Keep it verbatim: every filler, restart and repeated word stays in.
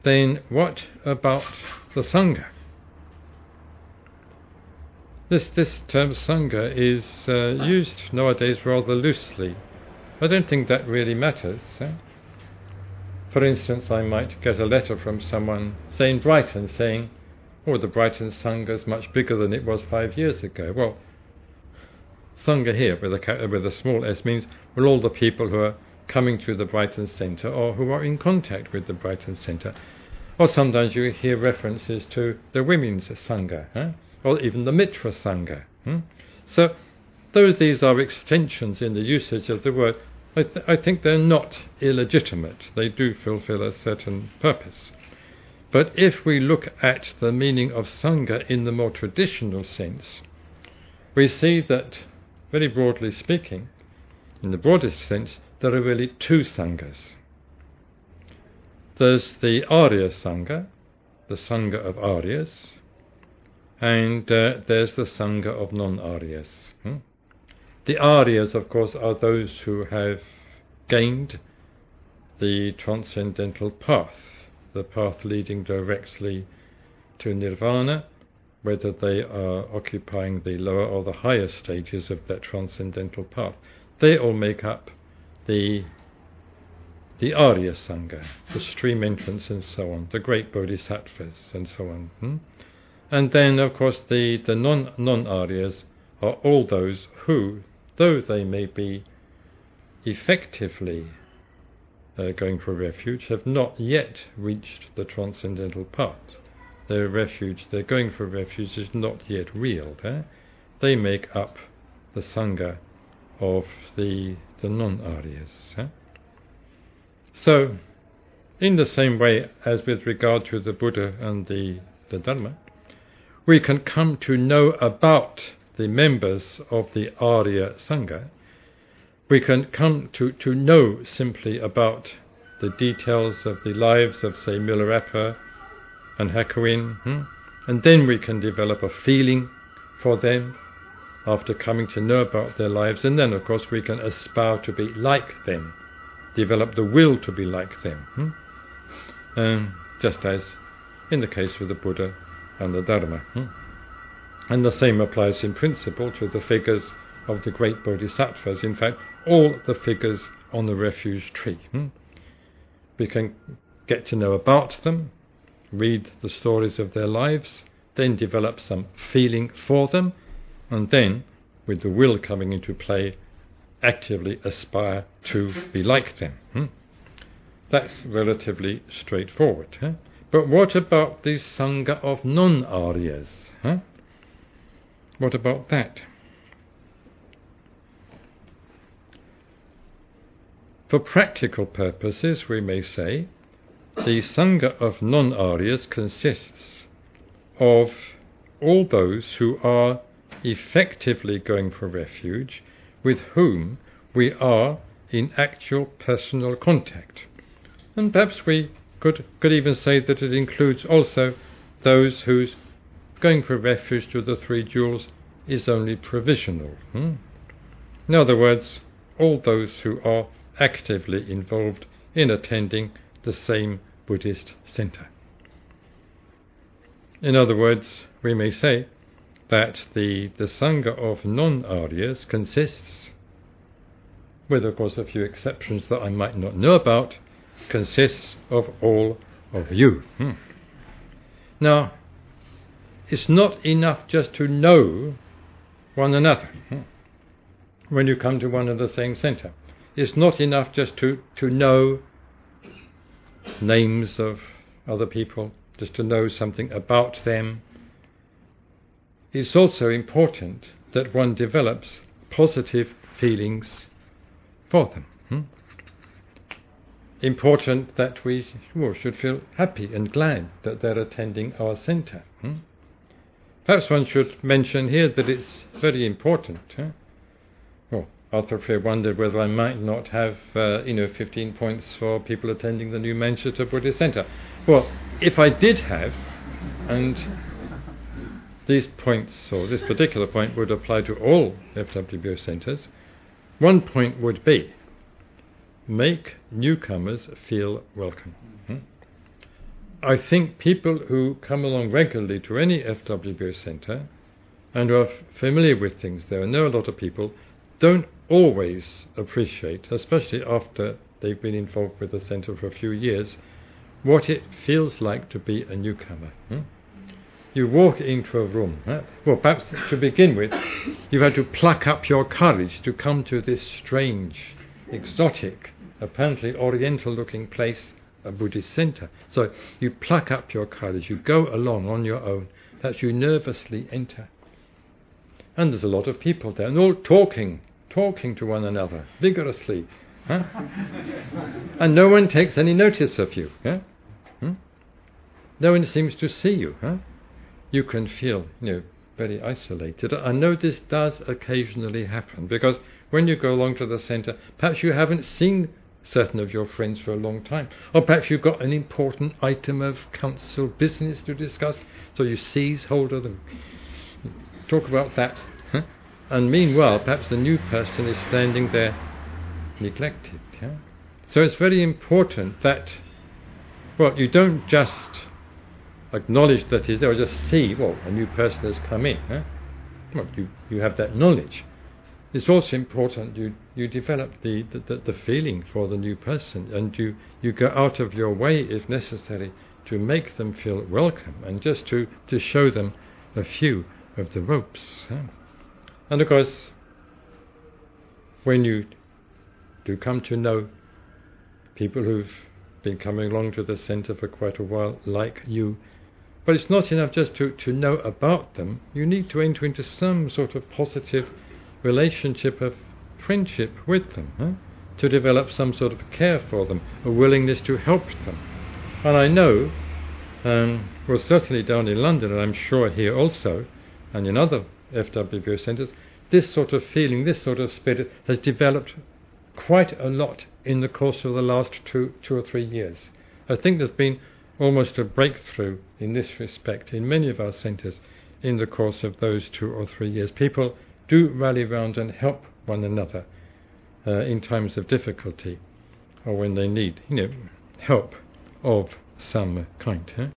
then what about the Sangha? This, this term Sangha is uh, used nowadays rather loosely. I don't think that really matters. Eh? For instance, I might get a letter from someone, say in Brighton, saying, oh, the Brighton Sangha is much bigger than it was five years ago. Well, Sangha here, with a, with a small s, means well, all the people who are coming to the Brighton Centre or who are in contact with the Brighton Centre. Or sometimes you hear references to the Women's Sangha, eh? Or even the Mitra Sangha. Hmm? So, though these are extensions in the usage of the word, I, th- I think they're not illegitimate. They do fulfill a certain purpose. But if we look at the meaning of Sangha in the more traditional sense, we see that, very broadly speaking, in the broadest sense, there are really two Sanghas. There's the Arya Sangha, the Sangha of Aryas, and uh, there's the Sangha of non-Aryas. Hmm? The Aryas, of course, are those who have gained the transcendental path, the path leading directly to Nirvana, whether they are occupying the lower or the higher stages of that transcendental path. They all make up the the Arya Sangha, the stream entrants and so on, the great bodhisattvas and so on. Hmm? And then, of course, the, the non, non-Aryas are all those who, though they may be effectively uh, going for refuge, have not yet reached the transcendental path. Their refuge, their going for refuge is not yet real. Eh? They make up the Sangha of the, the non-Aryas. Eh? So, in the same way as with regard to the Buddha and the, the Dharma, we can come to know about the members of the Arya Sangha. We can come to, to know simply about the details of the lives of, say, Milarepa and Hakuin, hmm? and then we can develop a feeling for them after coming to know about their lives, and then, of course, we can aspire to be like them, develop the will to be like them, hmm? um, just as in the case of the Buddha and the Dharma. Hmm? And the same applies in principle to the figures of the great bodhisattvas. In fact, all the figures on the refuge tree. Hmm? We can get to know about them, read the stories of their lives, then develop some feeling for them, and then, with the will coming into play, actively aspire to be like them. Hmm? That's relatively straightforward. Huh? But what about the Sangha of non-Aryas? Huh? What about that? For practical purposes, we may say, the Sangha of non-Aryas consists of all those who are effectively going for refuge, with whom we are in actual personal contact. And perhaps we could, could even say that it includes also those whose going for refuge to the three jewels is only provisional. Hmm? In other words, all those who are actively involved in attending the same Buddhist center. In other words, we may say that the, the Sangha of non-Aryas consists, with of course a few exceptions that I might not know about, consists of all of you. Hmm. Now, it's not enough just to know one another. Hmm. When you come to one and the same center, it's not enough just to, to know names of other people, just to know something about them. It's also important that one develops positive feelings for them. Hmm? Important that we well, should feel happy and glad that they're attending our centre. Hmm? Perhaps one should mention here that it's very important. Huh? Well, Arthur Freer wondered whether I might not have, uh, you know, fifteen points for people attending the new Manchester Buddhist Centre. Well, if I did have, and these points, or this particular point, would apply to all F W B O centres, one point would be, make newcomers feel welcome. Hmm? I think people who come along regularly to any F W B O centre and who are f- familiar with things there, and know a lot of people, don't always appreciate, especially after they've been involved with the centre for a few years, what it feels like to be a newcomer. Hmm? You walk into a room, huh? Well, perhaps to begin with, you've had to pluck up your courage to come to this strange, exotic, apparently oriental-looking place, a Buddhist centre. So you pluck up your courage, you go along on your own, that you nervously enter. And there's a lot of people there, and all talking, talking to one another, vigorously. Huh? And no one takes any notice of you. Huh? Hmm? No one seems to see you. Huh? You can feel, you know, very isolated. I know this does occasionally happen, because when you go along to the centre, perhaps you haven't seen certain of your friends for a long time, or perhaps you've got an important item of council business to discuss, so you seize hold of them, talk about that, huh? And meanwhile perhaps the new person is standing there neglected. Yeah? So it's very important that, well, you don't just acknowledge that he's there, or just see, well, a new person has come in. Huh? Well, you, you have that knowledge. It's also important you, you develop the, the, the feeling for the new person, and you, you go out of your way, if necessary, to make them feel welcome, and just to, to show them a few of the ropes. Huh? And of course, when you do come to know people who've been coming along to the centre for quite a while, like you, but it's not enough just to, to know about them. You need to enter into some sort of positive relationship of friendship with them, huh? To develop some sort of care for them, a willingness to help them. And I know, um, well, certainly down in London, and I'm sure here also, and in other F W B O centres, this sort of feeling, this sort of spirit has developed quite a lot in the course of the last two, two or three years. I think there's been almost a breakthrough in this respect in many of our centres in the course of those two or three years. People do rally round and help one another uh, in times of difficulty, or when they need, you know, help of some kind. Huh?